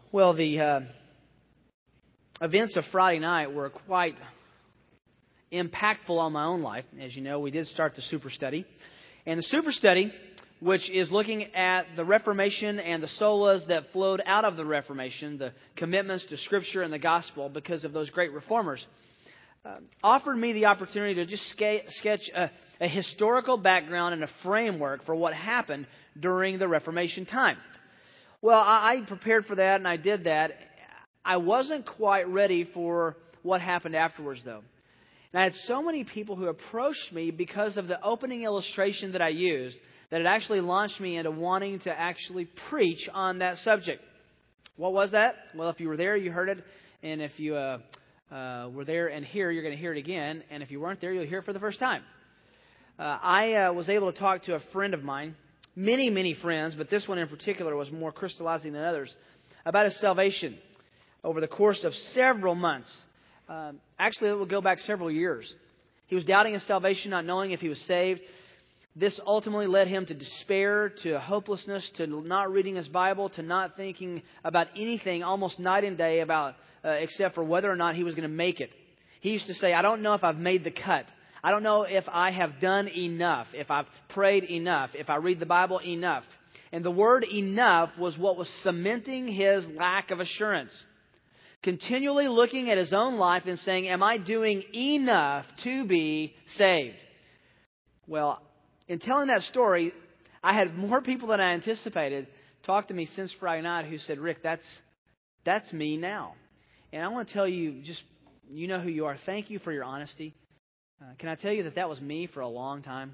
Well, the events of Friday night were quite impactful on my own life. As you know, we did start the Super Study. And the Super Study, which is looking at the Reformation and the solas that flowed out of the Reformation, the commitments to Scripture and the Gospel because of those great reformers, offered me the opportunity to just sketch a historical background and a framework for what happened during the Reformation time. Well, I prepared for that and I did that. I wasn't quite ready for what happened afterwards, though. And I had so many people who approached me because of the opening illustration that I used that it actually launched me into wanting to actually preach on that subject. What was that? Well, if you were there, you heard it. And if you were there and here, you're going to hear it again. And if you weren't there, you'll hear it for the first time. I was able to talk to a friend of mine, many friends, but this one in particular was more crystallizing than others, about his salvation over the course of several months. Actually, it will go back several years. He was doubting his salvation, not knowing if he was saved. This ultimately led him to despair, to hopelessness, to not reading his Bible, to not thinking about anything almost night and day about except for whether or not he was going to make it. He used to say, I don't know if I've made the cut. I don't know if I have done enough, if I've prayed enough, if I read the Bible enough. And the word enough was what was cementing his lack of assurance. Continually looking at his own life and saying, am I doing enough to be saved? Well, in telling that story, I had more people than I anticipated talk to me since Friday night who said, Rick, that's me now. And I want to tell you, just you know who you are. Thank you for your honesty. Can I tell you that was me for a long time?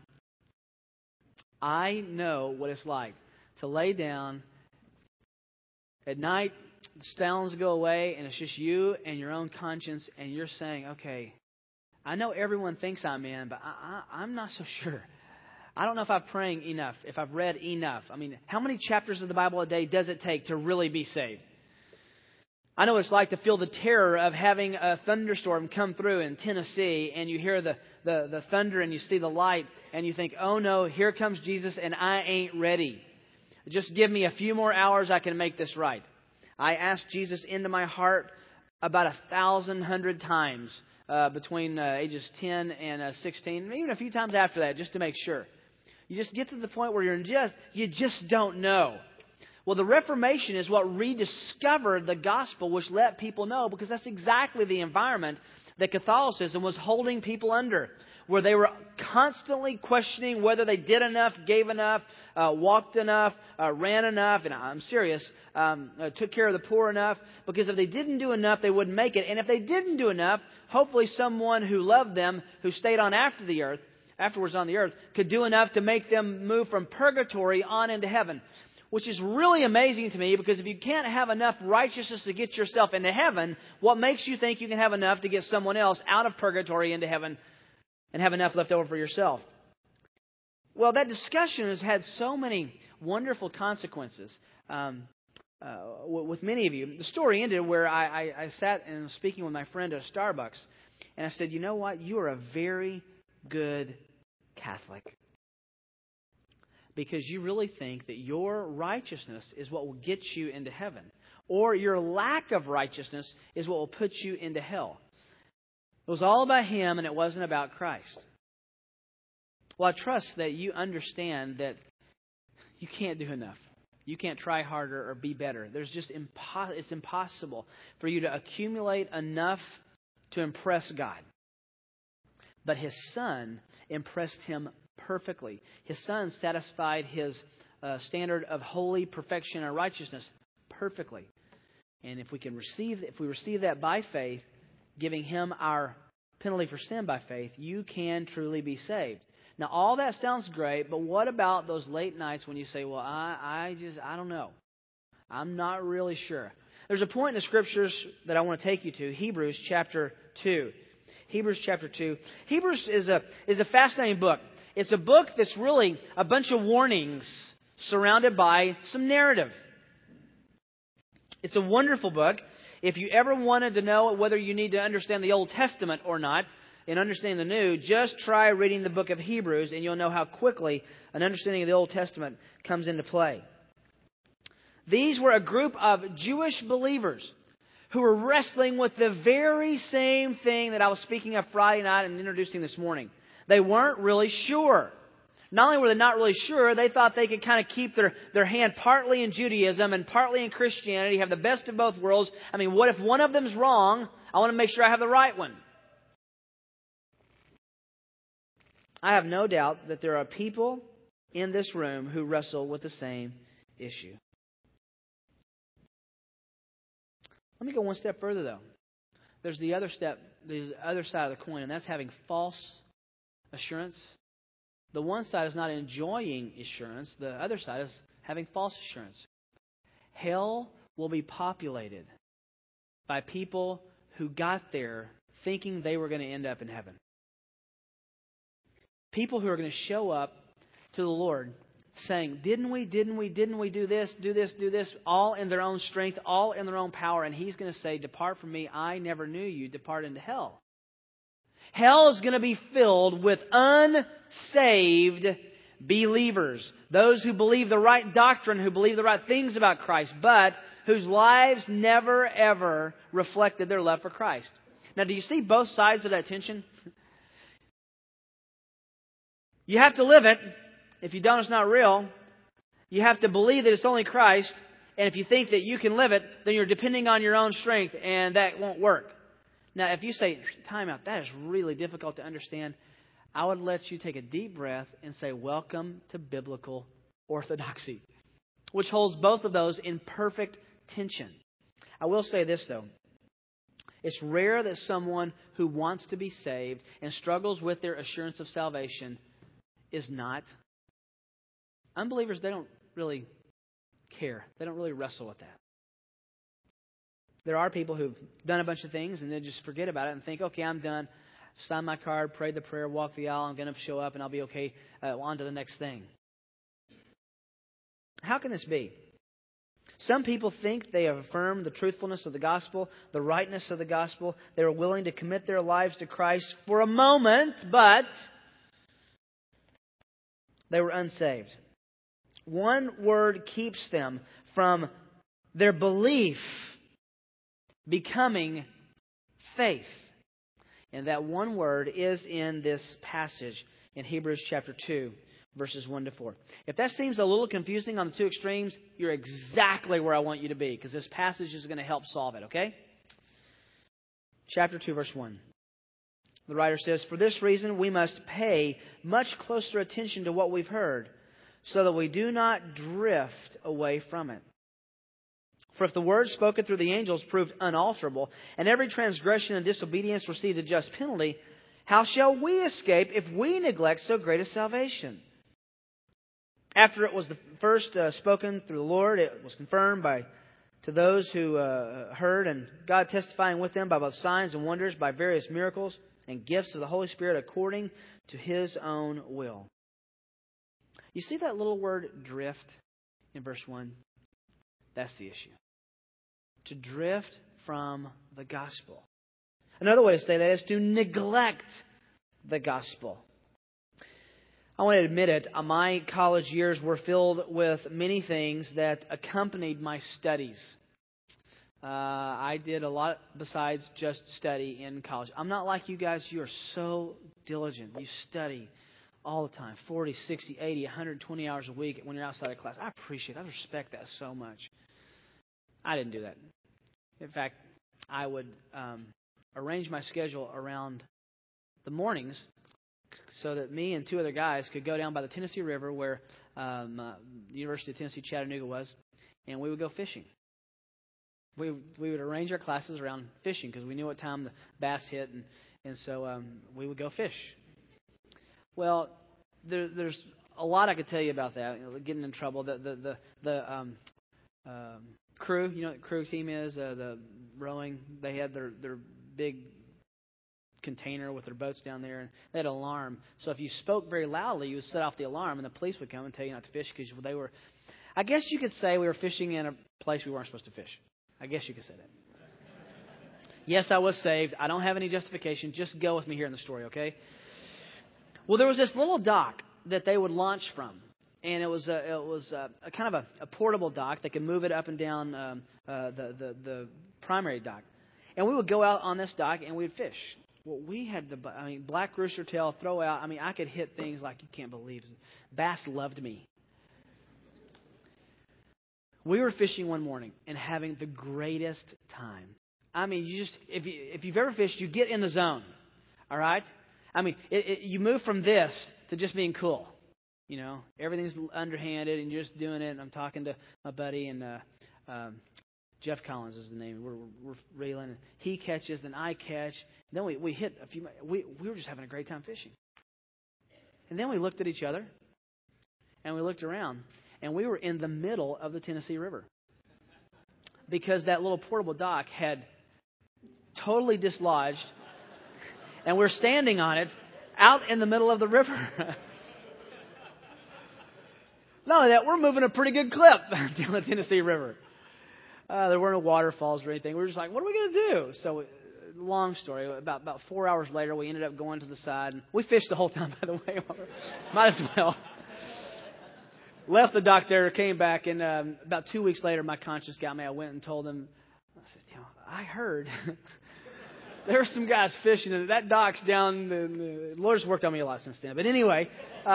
I know what it's like to lay down at night, the sounds go away, and it's just you and your own conscience, and you're saying, okay, I know everyone thinks I'm in, but I'm not so sure. I don't know if I'm praying enough, if I've read enough. I mean, how many chapters of the Bible a day does it take to really be saved? I know what it's like to feel the terror of having a thunderstorm come through in Tennessee, and you hear the thunder and you see the light, and you think, oh no, here comes Jesus, and I ain't ready. Just give me a few more hours, I can make this right. I asked Jesus into my heart about 1,100 times between ages 10 and 16, even a few times after that, just to make sure. You just get to the point where you just don't know. Well, the Reformation is what rediscovered the gospel, which let people know, because that's exactly the environment that Catholicism was holding people under, where they were constantly questioning whether they did enough, gave enough, walked enough, ran enough, and I'm serious, took care of the poor enough, because if they didn't do enough, they wouldn't make it. And if they didn't do enough, hopefully someone who loved them, who stayed on afterwards on the earth, could do enough to make them move from purgatory on into heaven. Which is really amazing to me, because if you can't have enough righteousness to get yourself into heaven, what makes you think you can have enough to get someone else out of purgatory into heaven and have enough left over for yourself? Well, that discussion has had so many wonderful consequences with many of you. The story ended where I sat and was speaking with my friend at Starbucks, and I said, you know what? You are a very good Catholic. Because you really think that your righteousness is what will get you into heaven. Or your lack of righteousness is what will put you into hell. It was all about Him and it wasn't about Christ. Well, I trust that you understand that you can't do enough. You can't try harder or be better. There's just it's impossible for you to accumulate enough to impress God. But His Son impressed Him perfectly. His Son satisfied His standard of holy perfection and righteousness perfectly. And if we receive that by faith, giving Him our penalty for sin by faith, you can truly be saved. Now, all that sounds great, but what about those late nights when you say, well, I don't know. I'm not really sure. There's a point in the Scriptures that I want to take you to, Hebrews chapter 2. Hebrews chapter 2. Hebrews is a fascinating book. It's a book that's really a bunch of warnings surrounded by some narrative. It's a wonderful book. If you ever wanted to know whether you need to understand the Old Testament or not, in understanding the New, just try reading the book of Hebrews and you'll know how quickly an understanding of the Old Testament comes into play. These were a group of Jewish believers who were wrestling with the very same thing that I was speaking of Friday night and introducing this morning. They weren't really sure. Not only were they not really sure, they thought they could kind of keep their hand partly in Judaism and partly in Christianity, have the best of both worlds. I mean, what if one of them's wrong? I want to make sure I have the right one. I have no doubt that there are people in this room who wrestle with the same issue. Let me go one step further, though. There's the other step, the other side of the coin, and that's having false assurance. The one side is not enjoying assurance. The other side is having false assurance. Hell will be populated by people who got there thinking they were going to end up in heaven. People who are going to show up to the Lord saying, didn't we do this, all in their own strength, all in their own power. And He's going to say, depart from me, I never knew you, depart into hell. Hell is going to be filled with unsaved believers. Those who believe the right doctrine, who believe the right things about Christ, but whose lives never, ever reflected their love for Christ. Now, do you see both sides of that tension? You have to live it. If you don't, it's not real. You have to believe that it's only Christ. And if you think that you can live it, then you're depending on your own strength, and that won't work. Now, if you say, time out, that is really difficult to understand, I would let you take a deep breath and say, welcome to biblical orthodoxy, which holds both of those in perfect tension. I will say this, though. It's rare that someone who wants to be saved and struggles with their assurance of salvation is not. Unbelievers, they don't really care. They don't really wrestle with that. There are people who've done a bunch of things and then just forget about it and think, okay, I'm done. Sign my card, pray the prayer, walk the aisle, I'm going to show up and I'll be okay. On to the next thing. How can this be? Some people think they have affirmed the truthfulness of the gospel, the rightness of the gospel. They are willing to commit their lives to Christ for a moment, but they were unsaved. One word keeps them from their belief becoming faith. And that one word is in this passage in Hebrews chapter 2, verses 1 to 4. If that seems a little confusing on the two extremes, you're exactly where I want you to be, because this passage is going to help solve it, okay? Chapter 2, verse 1. The writer says, for this reason we must pay much closer attention to what we've heard, so that we do not drift away from it. For if the word spoken through the angels proved unalterable, and every transgression and disobedience received a just penalty, how shall we escape if we neglect so great a salvation? After it was the first spoken through the Lord, it was confirmed to those who heard, and God testifying with them by both signs and wonders, by various miracles and gifts of the Holy Spirit according to His own will. You see that little word drift in verse 1? That's the issue. To drift from the gospel. Another way to say that is to neglect the gospel. I want to admit it, my college years were filled with many things that accompanied my studies. I did a lot besides just study in college. I'm not like you guys. You are so diligent. You study all the time, 40, 60, 80, 120 hours a week when you're outside of class. I appreciate it. I respect that so much. I didn't do that. In fact, I would arrange my schedule around the mornings so that me and two other guys could go down by the Tennessee River where the University of Tennessee Chattanooga was, and we would go fishing. We would arrange our classes around fishing because we knew what time the bass hit, and so we would go fish. Well, there's a lot I could tell you about that. Getting in trouble. The crew, you know what the crew team is, the rowing. They had their big container with their boats down there, and they had an alarm. So if you spoke very loudly, you would set off the alarm, and the police would come and tell you not to fish because they were. I guess you could say we were fishing in a place we weren't supposed to fish. I guess you could say that. Yes, I was saved. I don't have any justification. Just go with me here in the story, okay? Well, there was this little dock that they would launch from. and it was a kind of a portable dock. They could move it up and down the primary dock. And we would go out on this dock and we'd fish. Well, we had black rooster tail, throw out. I could hit things like you can't believe. Bass loved me. We were fishing one morning and having the greatest time. If you've ever fished, you get in the zone. All right? You move from this to just being cool. You know, everything's underhanded and you're just doing it. And I'm talking to my buddy, and Jeff Collins is the name. We're reeling. And he catches, then I catch. And then we hit a few. We were just having a great time fishing. And then we looked at each other and we looked around, and we were in the middle of the Tennessee River because that little portable dock had totally dislodged, and we're standing on it out in the middle of the river. Not only that, we're moving a pretty good clip down the Tennessee River. There weren't no waterfalls or anything. We were just like, what are we going to do? So, long story. About 4 hours later, we ended up going to the side. And we fished the whole time, by the way. Might as well. Left the dock there, came back, and about 2 weeks later, my conscience got me. I went and told them, I said, I heard there were some guys fishing, and that dock's down. The Lord's worked on me a lot since then. But anyway,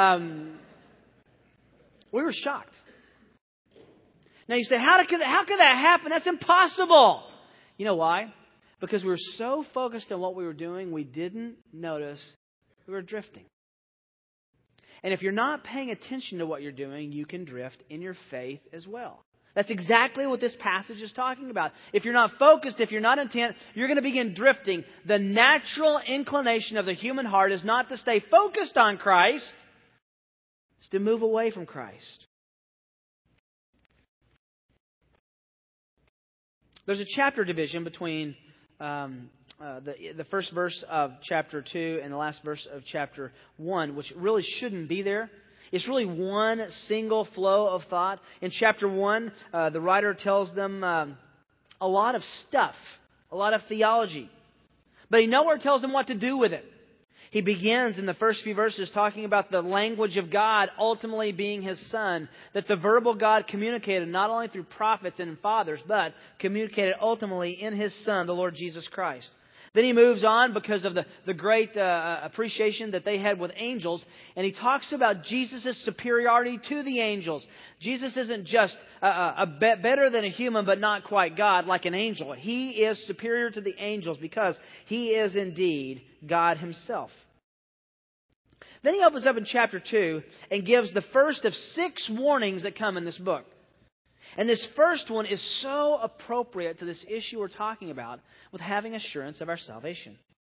we were shocked. Now you say, how could that happen? That's impossible. You know why? Because we were so focused on what we were doing, we didn't notice we were drifting. And if you're not paying attention to what you're doing, you can drift in your faith as well. That's exactly what this passage is talking about. If you're not focused, if you're not intent, you're going to begin drifting. The natural inclination of the human heart is not to stay focused on Christ. It's to move away from Christ. There's a chapter division between the first verse of chapter 2 and the last verse of chapter 1, which really shouldn't be there. It's really one single flow of thought. In chapter 1, the writer tells them a lot of stuff, a lot of theology. But he nowhere tells them what to do with it. He begins in the first few verses talking about the language of God ultimately being His Son, that the verbal God communicated not only through prophets and fathers, but communicated ultimately in His Son, the Lord Jesus Christ. Then he moves on because of the great appreciation that they had with angels, and he talks about Jesus' superiority to the angels. Jesus isn't just better than a human, but not quite God, like an angel. He is superior to the angels because He is indeed God Himself. Then he opens up in chapter 2 and gives the first of 6 warnings that come in this book. And this first one is so appropriate to this issue we're talking about with having assurance of our salvation.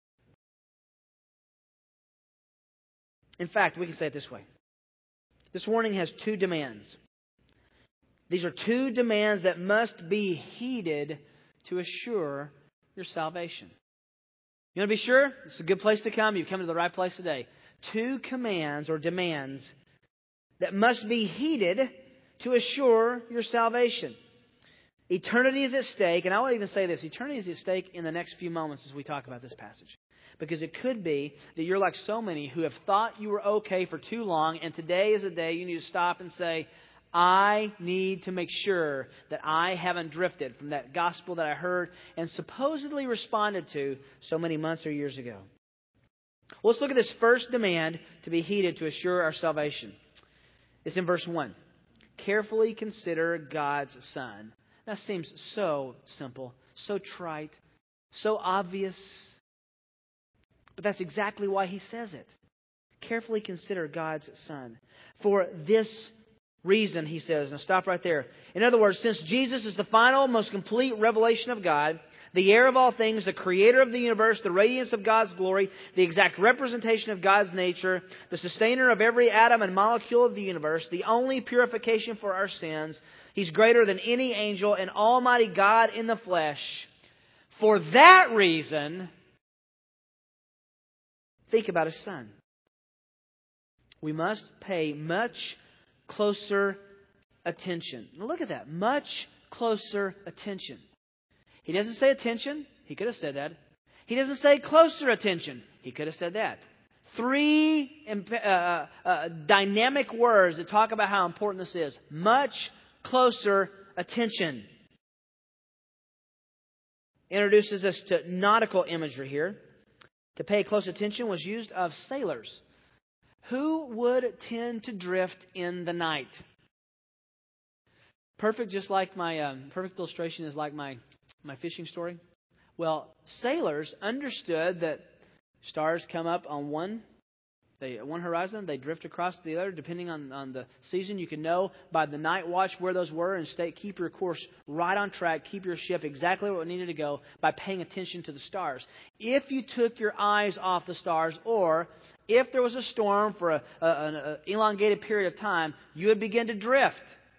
In fact, we can say it this way. This warning has 2 demands. These are 2 demands that must be heeded to assure your salvation. You want to be sure? This is a good place to come. You've come to the right place today. 2 commands or demands that must be heeded to assure your salvation. Eternity is at stake, and I would even say this, eternity is at stake in the next few moments as we talk about this passage. Because it could be that you're like so many who have thought you were okay for too long, and today is a day you need to stop and say, I need to make sure that I haven't drifted from that gospel that I heard and supposedly responded to so many months or years ago. Well, let's look at this first demand to be heeded to assure our salvation. It's in verse 1. Carefully consider God's Son. That seems so simple, so trite, so obvious. But that's exactly why he says it. Carefully consider God's Son. For this reason, he says. Now stop right there. In other words, since Jesus is the final, most complete revelation of God, the heir of all things, the creator of the universe, the radiance of God's glory, the exact representation of God's nature, the sustainer of every atom and molecule of the universe, the only purification for our sins. He's greater than any angel and Almighty God in the flesh. For that reason, think about His Son. We must pay much closer attention. Now look at that. Much closer attention. He doesn't say attention. He could have said that. He doesn't say closer attention. He could have said that. three dynamic words that talk about how important this is. Much closer attention. Introduces us to nautical imagery here. To pay close attention was used of sailors. Who would tend to drift in the night? Perfect, just like my perfect illustration is like my fishing story. Well, sailors understood that stars come up on one horizon, they drift across the other. Depending on the season, you can know by the night watch where those were and keep your course right on track, keep your ship exactly where it needed to go by paying attention to the stars. If you took your eyes off the stars, or if there was a storm for an elongated period of time, you would begin to drift.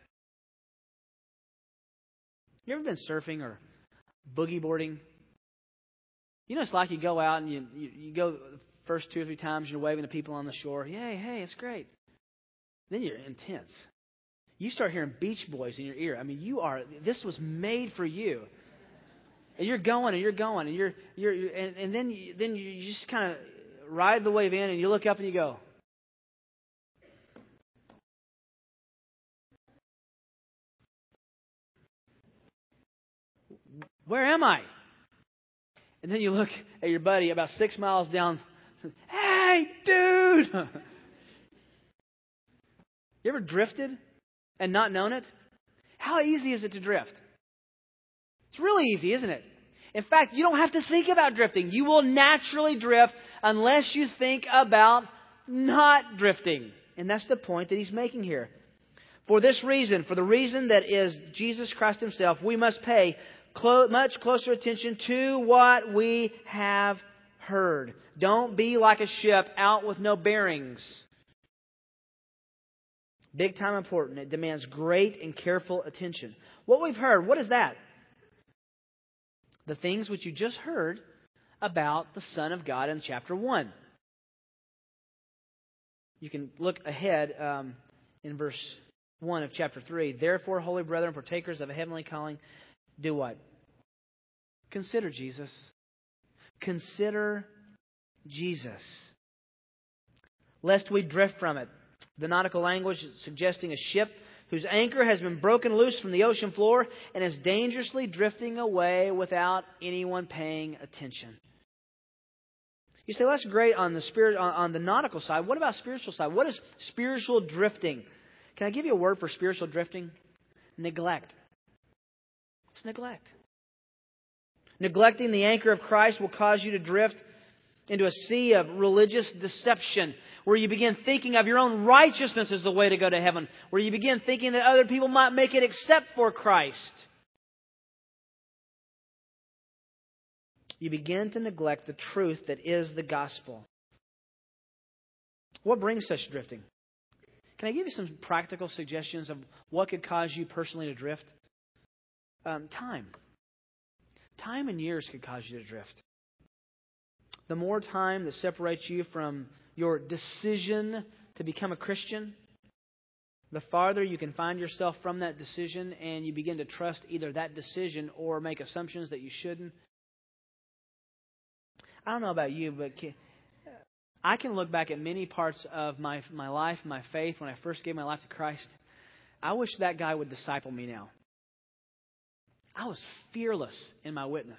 You ever been surfing or boogie boarding? You know, it's like you go out and you go the first 2 or 3 times, you're waving to people on the shore. Yay, hey, it's great. Then you're intense. You start hearing Beach Boys in your ear. I mean, this was made for you. And you're going and you're going and then you just kind of ride the wave in and you look up and you go, where am I? And then you look at your buddy about 6 miles down. Hey, dude! You ever drifted and not known it? How easy is it to drift? It's really easy, isn't it? In fact, you don't have to think about drifting. You will naturally drift unless you think about not drifting. And that's the point that he's making here. For this reason, for the reason that is Jesus Christ Himself, we must pay much closer attention to what we have heard. Don't be like a ship out with no bearings. Big time important. It demands great and careful attention. What we've heard, what is that? The things which you just heard about the Son of God in chapter 1. You can look ahead in verse 1 of chapter 3. Therefore, holy brethren, partakers of a heavenly calling, do what? Consider Jesus. Consider Jesus. Lest we drift from it. The nautical language is suggesting a ship whose anchor has been broken loose from the ocean floor and is dangerously drifting away without anyone paying attention. You say, well, that's great on the nautical side. What about spiritual side? What is spiritual drifting? Can I give you a word for spiritual drifting? Neglect. It's neglect. Neglecting the anchor of Christ will cause you to drift into a sea of religious deception, where you begin thinking of your own righteousness as the way to go to heaven, where you begin thinking that other people might make it except for Christ. You begin to neglect the truth that is the gospel. What brings such drifting? Can I give you some practical suggestions of what could cause you personally to drift? Time. Time and years could cause you to drift. The more time that separates you from your decision to become a Christian, the farther you can find yourself from that decision, and you begin to trust either that decision or make assumptions that you shouldn't. I don't know about you, but I can look back at many parts of my life, my faith, when I first gave my life to Christ. I wish that guy would disciple me now. I was fearless in my witness.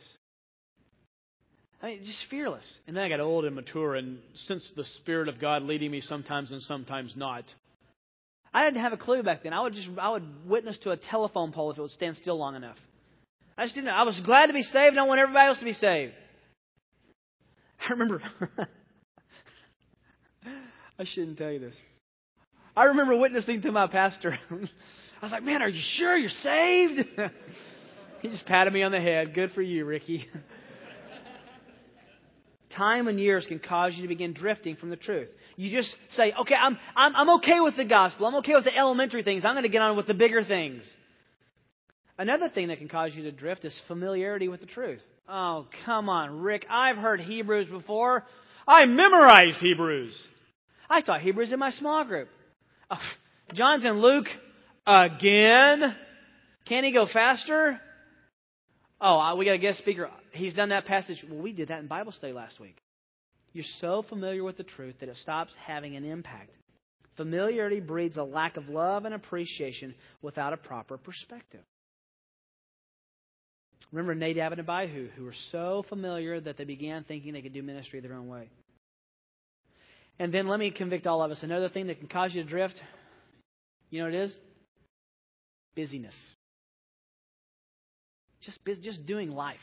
I mean, just fearless. And then I got old and mature and sensed the Spirit of God leading me sometimes and sometimes not. I didn't have a clue back then. I would witness to a telephone pole if it would stand still long enough. I just didn't know. I was glad to be saved, and I want everybody else to be saved. I remember... I shouldn't tell you this. I remember witnessing to my pastor. I was like, man, are you sure you're saved? He just patted me on the head. Good for you, Ricky. Time and years can cause you to begin drifting from the truth. You just say, okay, I'm okay with the gospel. I'm okay with the elementary things. I'm going to get on with the bigger things. Another thing that can cause you to drift is familiarity with the truth. Oh, come on, Rick. I've heard Hebrews before. I memorized Hebrews. I taught Hebrews in my small group. Oh, John's in Luke again. Can he go faster? Oh, we got a guest speaker. He's done that passage. Well, we did that in Bible study last week. You're so familiar with the truth that it stops having an impact. Familiarity breeds a lack of love and appreciation without a proper perspective. Remember Nadab and Abihu, who were so familiar that they began thinking they could do ministry their own way. And then let me convict all of us. Another thing that can cause you to drift, you know what it is? Busyness. Just doing life.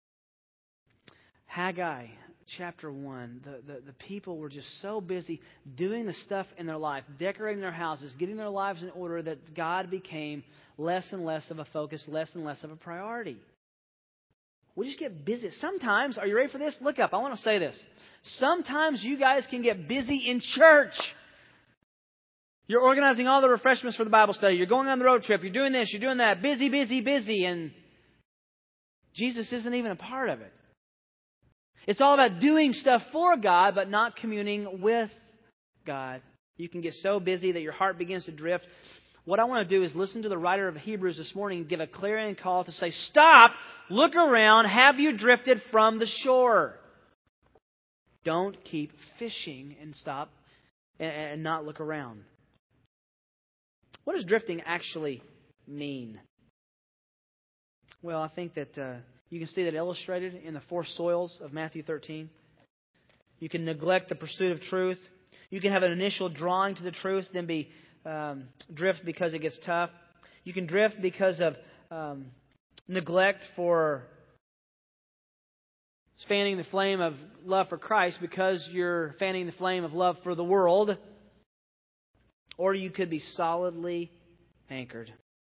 Haggai chapter 1, the people were just so busy doing the stuff in their life, decorating their houses, getting their lives in order, that God became less and less of a focus, less and less of a priority. We just get busy. Sometimes, are you ready for this? Look up. I want to say this. Sometimes you guys can get busy in church. You're organizing all the refreshments for the Bible study. You're going on the road trip. You're doing this. You're doing that. Busy, busy, busy. And Jesus isn't even a part of it. It's all about doing stuff for God, but not communing with God. You can get so busy that your heart begins to drift. What I want to do is listen to the writer of Hebrews this morning and give a clarion call to say, stop, look around, have you drifted from the shore? Don't keep fishing and stop and not look around. What does drifting actually mean? Well, I think that you can see that illustrated in the 4 soils of Matthew 13. You can neglect the pursuit of truth. You can have an initial drawing to the truth, then be drift because it gets tough. You can drift because of neglect for fanning the flame of love for Christ because you're fanning the flame of love for the world. Or you could be solidly anchored.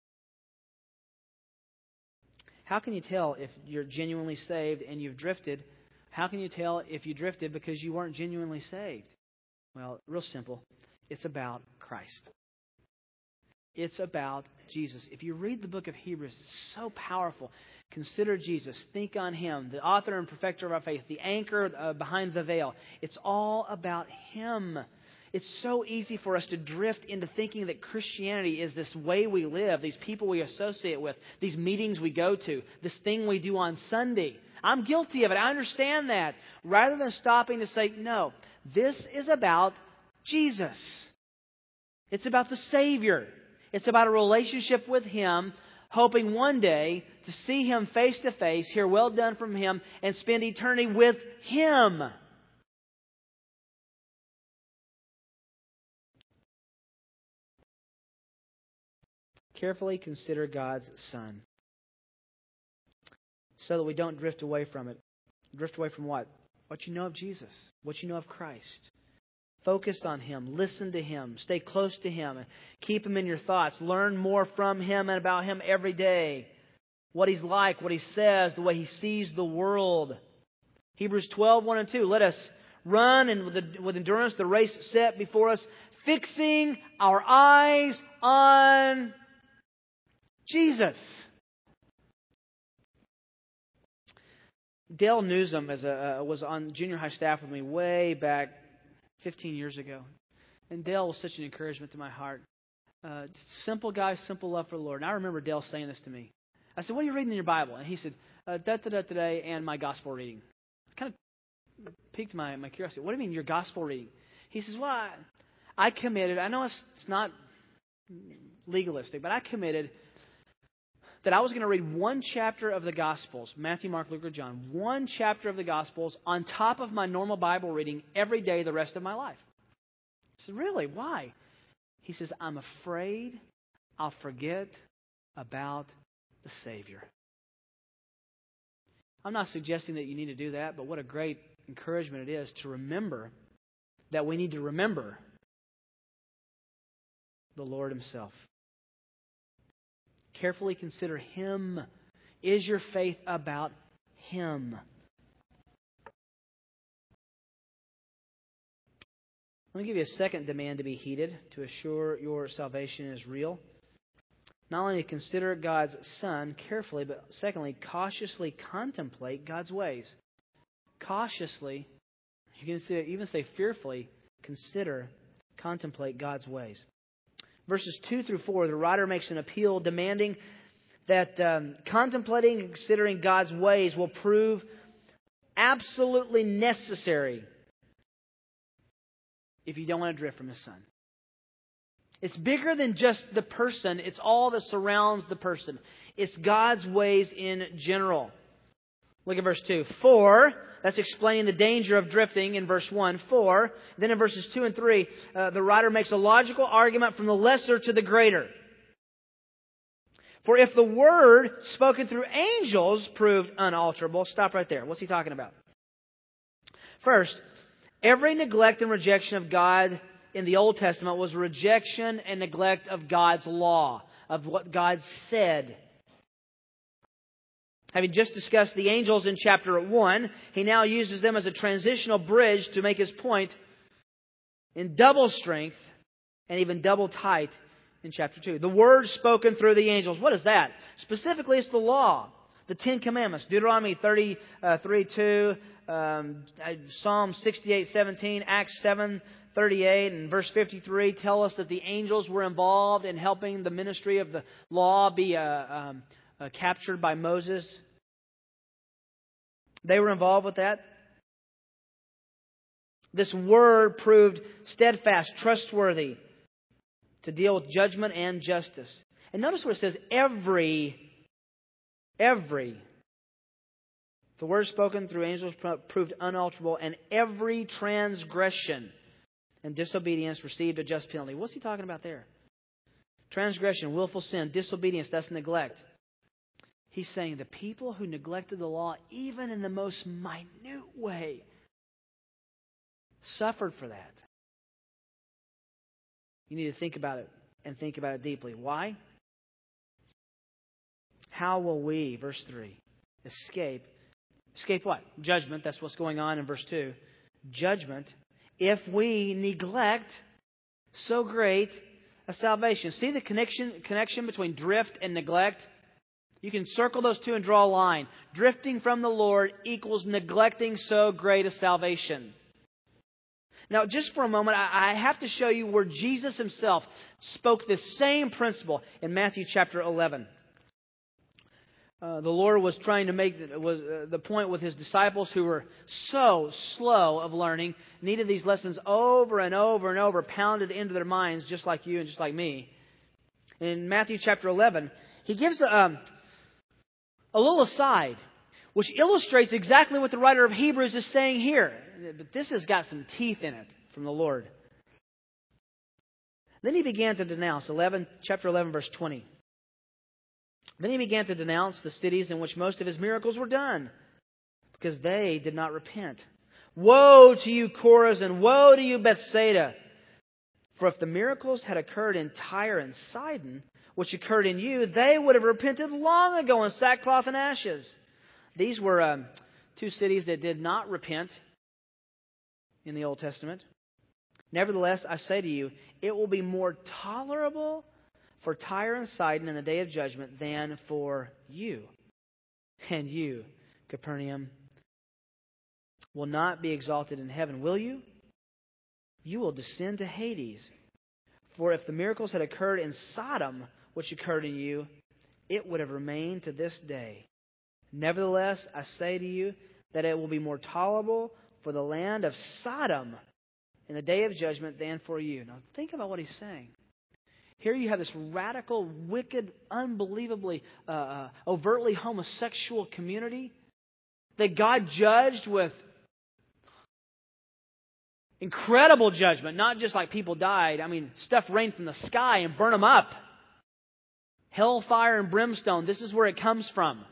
How can you tell if you're genuinely saved and you've drifted? How can you tell if you drifted because you weren't genuinely saved? Well, real simple. It's about Christ. It's about Jesus. If you read the book of Hebrews, it's so powerful. Consider Jesus. Think on Him, the author and perfecter of our faith, the anchor behind the veil. It's all about Him. It's so easy for us to drift into thinking that Christianity is this way we live, these people we associate with, these meetings we go to, this thing we do on Sunday. I'm guilty of it. I understand that. Rather than stopping to say, no, this is about Jesus. It's about the Savior. It's about a relationship with Him, hoping one day to see Him face to face, hear well done from Him, and spend eternity with Him. Carefully consider God's Son so that we don't drift away from it. Drift away from what? What you know of Jesus. What you know of Christ. Focus on Him. Listen to Him. Stay close to Him. Keep Him in your thoughts. Learn more from Him and about Him every day. What He's like, what He says, the way He sees the world. Hebrews 12, 1 and 2. Let us run and with endurance the race set before us, fixing our eyes on Jesus. Dale Newsom was on junior high staff with me way back 15 years ago. And Dale was such an encouragement to my heart. Simple guy, simple love for the Lord. And I remember Dale saying this to me. I said, what are you reading in your Bible? And he said, today and my gospel reading. It kind of piqued my curiosity. What do you mean your gospel reading? He says, well, I committed. I know it's not legalistic, but I committed that I was going to read one chapter of the Gospels, Matthew, Mark, Luke, or John, one chapter of the Gospels on top of my normal Bible reading every day the rest of my life. I said, really? Why? He says, I'm afraid I'll forget about the Savior. I'm not suggesting that you need to do that, but what a great encouragement it is to remember that we need to remember the Lord Himself. Carefully consider Him. Is your faith about Him? Let me give you a second demand to be heeded to assure your salvation is real. Not only to consider God's Son carefully, but secondly, cautiously contemplate God's ways. Cautiously, you can even say fearfully, contemplate God's ways. Verses 2 through 4, the writer makes an appeal demanding that contemplating and considering God's ways will prove absolutely necessary if you don't want to drift from His Son. It's bigger than just the person. It's all that surrounds the person. It's God's ways in general. Look at verse 2. For, that's explaining the danger of drifting in verse 1. For, then in verses 2 and 3, the writer makes a logical argument from the lesser to the greater. For if the word spoken through angels proved unalterable, stop right there. What's he talking about? First, every neglect and rejection of God in the Old Testament was rejection and neglect of God's law, of what God said. Having just discussed the angels in chapter 1, he now uses them as a transitional bridge to make his point in double strength and even double tight in chapter 2. The word spoken through the angels. What is that? Specifically, it's the law. The Ten Commandments. Deuteronomy 33:2, Psalm 68:17, Acts 7:38, and verse 53 tell us that the angels were involved in helping the ministry of the law be captured by Moses. They were involved with that. This word proved steadfast, trustworthy to deal with judgment and justice. And notice what it says, every. The word spoken through angels proved unalterable, and every transgression and disobedience received a just penalty. What's he talking about there? Transgression, willful sin, disobedience, that's neglect. He's saying the people who neglected the law, even in the most minute way, suffered for that. You need to think about it and think about it deeply. Why? How will we, verse 3, escape what? Judgment. That's what's going on in verse 2. Judgment if we neglect so great a salvation. See the connection between drift and neglect? You can circle those two and draw a line. Drifting from the Lord equals neglecting so great a salvation. Now, just for a moment, I have to show you where Jesus Himself spoke this same principle in Matthew chapter 11. The Lord was trying to make the point with His disciples who were so slow of learning, needed these lessons over and over and over, pounded into their minds, just like you and just like me. In Matthew chapter 11, He gives a little aside, which illustrates exactly what the writer of Hebrews is saying here. But this has got some teeth in it from the Lord. Then He began to denounce, chapter 11, verse 20. Then He began to denounce the cities in which most of His miracles were done, because they did not repent. Woe to you, Chorazin! Woe to you, Bethsaida! For if the miracles had occurred in Tyre and Sidon, which occurred in you, they would have repented long ago in sackcloth and ashes. These were two cities that did not repent in the Old Testament. Nevertheless, I say to you, it will be more tolerable for Tyre and Sidon in the day of judgment than for you. And you, Capernaum, will not be exalted in heaven, will you? You will descend to Hades. For if the miracles had occurred in Sodom, which occurred in you, it would have remained to this day. Nevertheless, I say to you that it will be more tolerable for the land of Sodom in the day of judgment than for you. Now think about what he's saying. Here you have this radical, wicked, unbelievably, overtly homosexual community that God judged with incredible judgment. Not just like people died. I mean, stuff rained from the sky and burned them up. Hellfire and brimstone. This is where it comes from.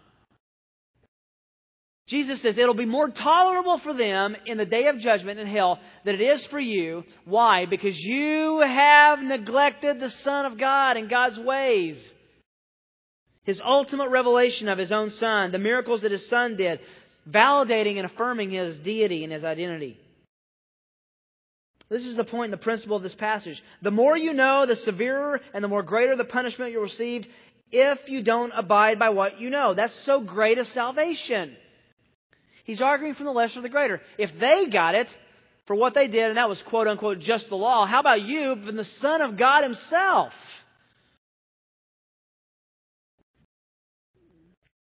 Jesus says it'll be more tolerable for them in the day of judgment in hell than it is for you. Why? Because you have neglected the Son of God and God's ways. His ultimate revelation of His own Son, the miracles that His Son did, validating and affirming His deity and His identity. This is the point and the principle of this passage. The more you know, the severer and the more greater the punishment you'll receive if you don't abide by what you know. That's so great a salvation. He's arguing from the lesser to the greater. If they got it for what they did, and that was quote unquote just the law, how about you from the Son of God Himself?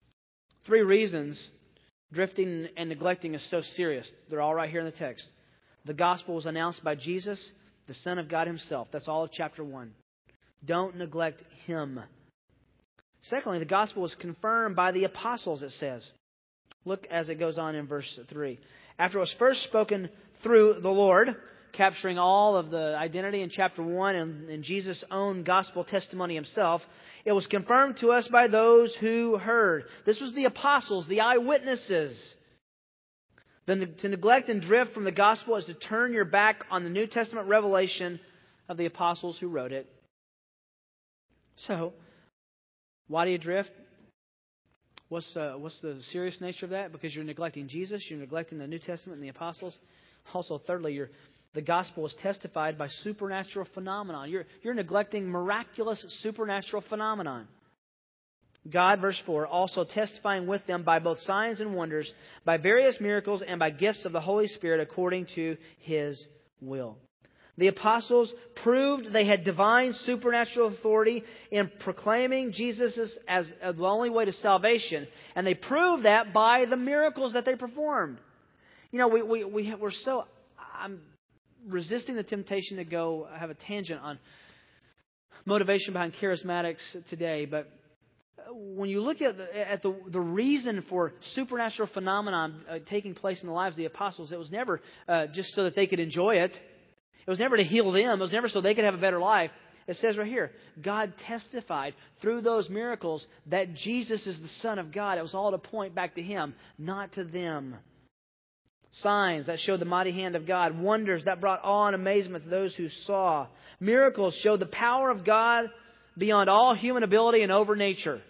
Three reasons drifting and neglecting is so serious. They're all right here in the text. The gospel was announced by Jesus, the Son of God himself. That's all of chapter 1. Don't neglect him. Secondly, the gospel was confirmed by the apostles, it says. Look as it goes on in verse 3. After it was first spoken through the Lord, capturing all of the identity in chapter 1 and Jesus' own gospel testimony himself, it was confirmed to us by those who heard. This was the apostles, the eyewitnesses. To neglect and drift from the gospel is to turn your back on the New Testament revelation of the apostles who wrote it. So, why do you drift? What's the serious nature of that? Because you're neglecting Jesus, you're neglecting the New Testament and the apostles. Also, thirdly, the gospel is testified by supernatural phenomenon. You're neglecting miraculous supernatural phenomenon. God, verse 4, also testifying with them by both signs and wonders, by various miracles and by gifts of the Holy Spirit according to His will. The apostles proved they had divine supernatural authority in proclaiming Jesus as the only way to salvation. And they proved that by the miracles that they performed. You know, I'm resisting the temptation to go have a tangent on motivation behind charismatics today, but when you look at the reason for supernatural phenomenon taking place in the lives of the apostles, it was never just so that they could enjoy it. It was never to heal them. It was never so they could have a better life. It says right here, God testified through those miracles that Jesus is the Son of God. It was all to point back to Him, not to them. Signs that showed the mighty hand of God. Wonders that brought awe and amazement to those who saw. Miracles showed the power of God beyond all human ability and over nature.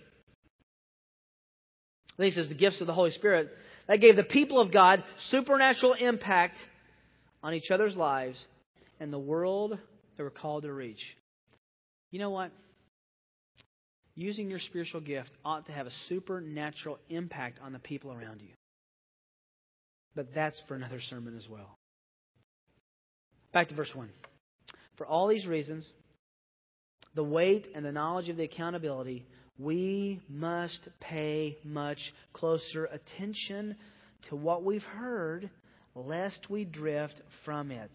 Then he says the gifts of the Holy Spirit. That gave the people of God supernatural impact on each other's lives and the world they were called to reach. You know what? Using your spiritual gift ought to have a supernatural impact on the people around you. But that's for another sermon as well. Back to verse 1. For all these reasons, the weight and the knowledge of the accountability, we must pay much closer attention to what we've heard, lest we drift from it.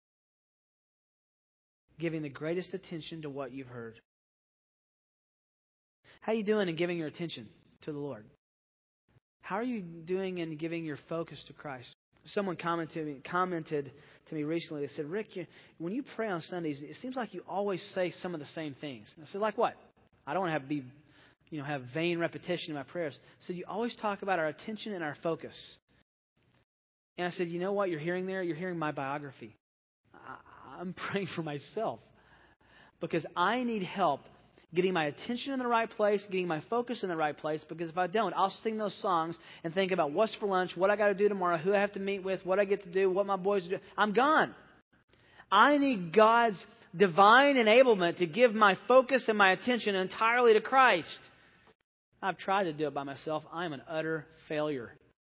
Giving the greatest attention to what you've heard. How are you doing in giving your attention to the Lord? How are you doing in giving your focus to Christ? Someone commented to me recently. They said, Rick, when you pray on Sundays, it seems like you always say some of the same things. I said, like what? I don't want to have vain repetition in my prayers. So you always talk about our attention and our focus. And I said, you know what you're hearing there? You're hearing my biography. I'm praying for myself because I need help getting my attention in the right place, getting my focus in the right place, because if I don't, I'll sing those songs and think about what's for lunch, what I got to do tomorrow, who I have to meet with, what I get to do, what my boys do. I'm gone. I need God's divine enablement to give my focus and my attention entirely to Christ. I've tried to do it by myself. I'm an utter failure.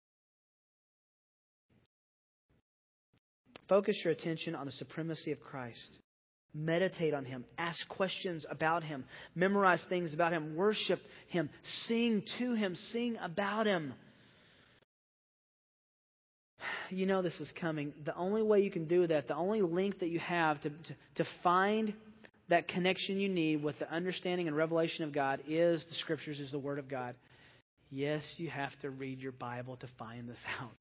Focus your attention on the supremacy of Christ. Meditate on Him. Ask questions about Him. Memorize things about Him. Worship Him. Sing to Him. Sing about Him. You know this is coming. The only way you can do that, the only link that you have to find that connection you need with the understanding and revelation of God is the Scriptures, is the Word of God. Yes, you have to read your Bible to find this out.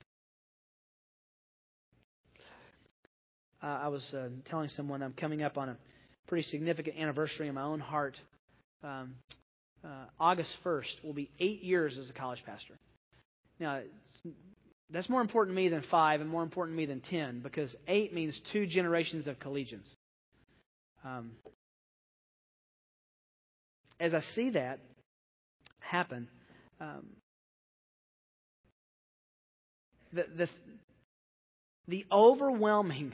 I was telling someone I'm coming up on a pretty significant anniversary in my own heart. August 1st will be 8 years as a college pastor. Now, that's more important to me than 5 and more important to me than 10 because 8 means 2 generations of collegians. As I see that happen, the overwhelming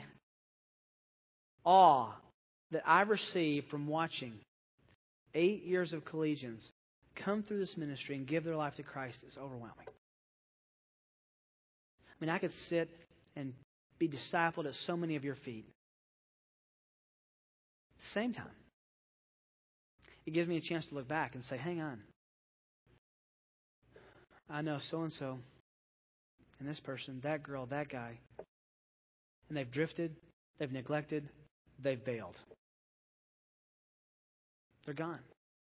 awe that I've received from watching 8 years of collegians come through this ministry and give their life to Christ is overwhelming. I mean, I could sit and be discipled at so many of your feet. At the same time, it gives me a chance to look back and say, hang on. I know so-and-so and this person, that girl, that guy. and they've drifted, they've neglected, they've bailed. They're gone.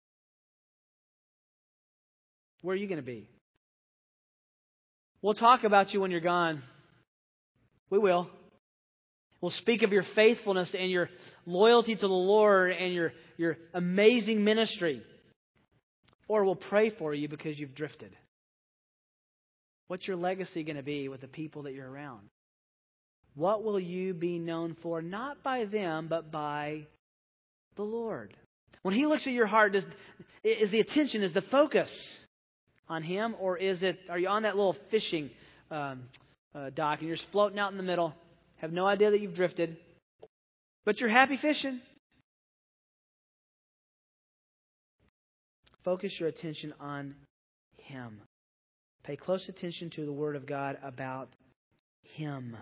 Where are you going to be? We'll talk about you when you're gone. We will. We'll speak of your faithfulness and your loyalty to the Lord and your amazing ministry. Or we'll pray for you because you've drifted. What's your legacy going to be with the people that you're around? What will you be known for? Not by them, but by the Lord. When He looks at your heart, is the attention, is the focus on Him? Or are you on that little fishing dock and you're just floating out in the middle, have no idea that you've drifted, but you're happy fishing? Focus your attention on Him. Pay close attention to the Word of God about Him.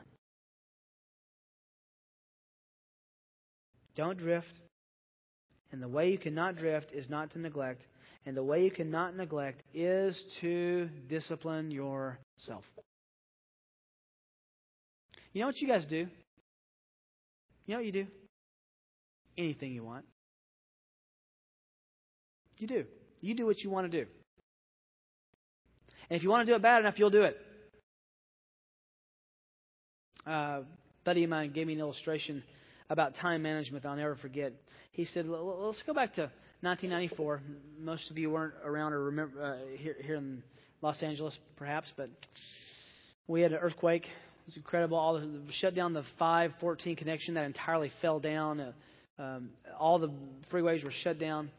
Don't drift. And the way you cannot drift is not to neglect. And the way you cannot neglect is to discipline yourself. You know what you guys do? You know what you do? Anything you want. You do. You do what you want to do. And if you want to do it bad enough, you'll do it. A buddy of mine gave me an illustration about time management I'll never forget. He said, let's go back to 1994. Most of you weren't around or remember here in Los Angeles, perhaps, but we had an earthquake. It was incredible. Shut down the 514 connection. That entirely fell down. All the freeways were shut down.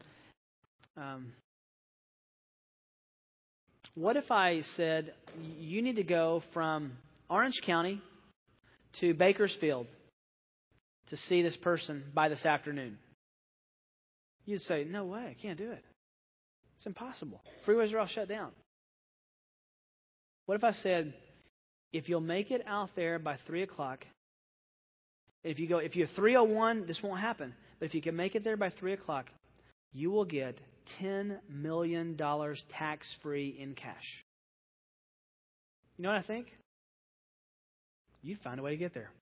What if I said, you need to go from Orange County to Bakersfield to see this person by this afternoon? You'd say, no way, I can't do it. It's impossible. Freeways are all shut down. What if I said, if you'll make it out there by 3 o'clock, if you're 3:01, this won't happen. But if you can make it there by 3 o'clock, you will get $10 million tax-free in cash. You know what I think? You'd find a way to get there.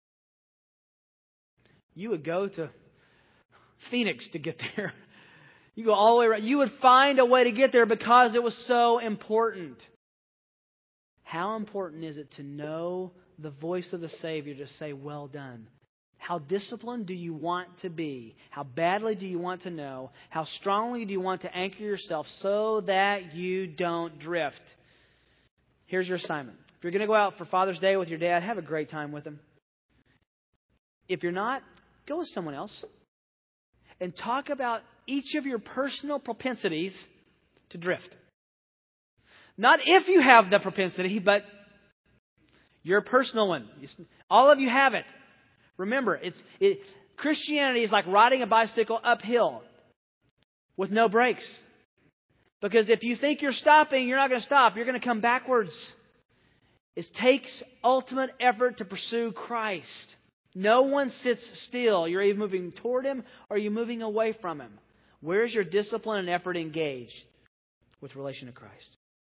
You would go to Phoenix to get there. You go all the way around. You would find a way to get there because it was so important. How important is it to know the voice of the Savior to say, well done? How disciplined do you want to be? How badly do you want to know? How strongly do you want to anchor yourself so that you don't drift? Here's your assignment. If you're going to go out for Father's Day with your dad, have a great time with him. If you're not, go with someone else and talk about each of your personal propensities to drift. Not if you have the propensity, but your personal one. All of you have it. Remember, Christianity is like riding a bicycle uphill with no brakes. Because if you think you're stopping, you're not going to stop. You're going to come backwards. It takes ultimate effort to pursue Christ. No one sits still. You're either moving toward Him or you're moving away from Him. Where's your discipline and effort engaged with relation to Christ?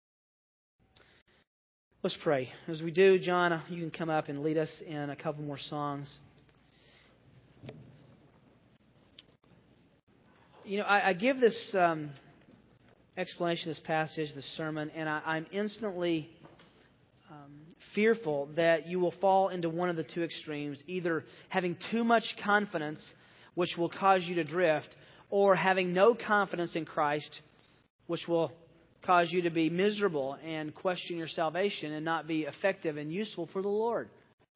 Let's pray. As we do, John, you can come up and lead us in a couple more songs. You know, I give this explanation, this passage, this sermon, and I'm instantly fearful that you will fall into one of the two extremes, either having too much confidence, which will cause you to drift, or having no confidence in Christ, which will cause you to be miserable and question your salvation and not be effective and useful for the Lord.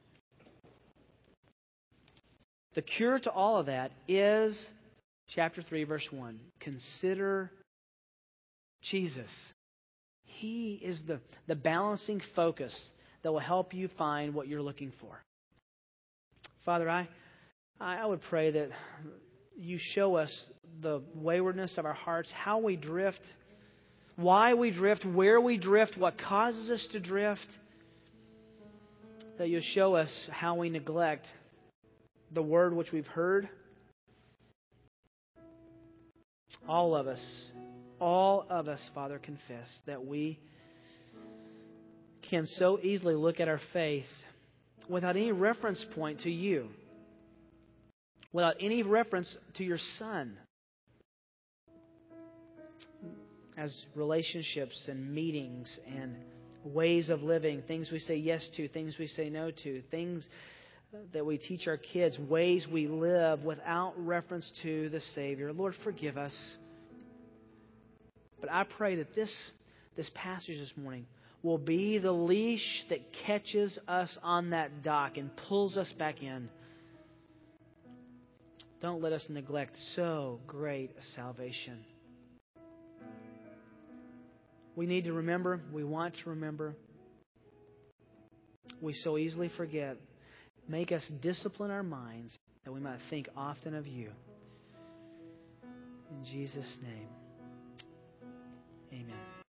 The cure to all of that is chapter 3, verse 1. Consider Jesus. He is the balancing focus that will help you find what you're looking for. Father, I would pray that you show us the waywardness of our hearts, how we drift, why we drift, where we drift, what causes us to drift. That you show us how we neglect the word which we've heard. All of us, Father, confess that we can so easily look at our faith without any reference point to you, without any reference to your Son, as relationships and meetings and ways of living, things we say yes to, things we say no to, things that we teach our kids, ways we live without reference to the Savior. Lord, forgive us. But I pray that this passage this morning will be the leash that catches us on that dock and pulls us back in. Don't let us neglect so great a salvation. We need to remember. We want to remember. We so easily forget. Make us discipline our minds that we might think often of You. In Jesus' name, amen.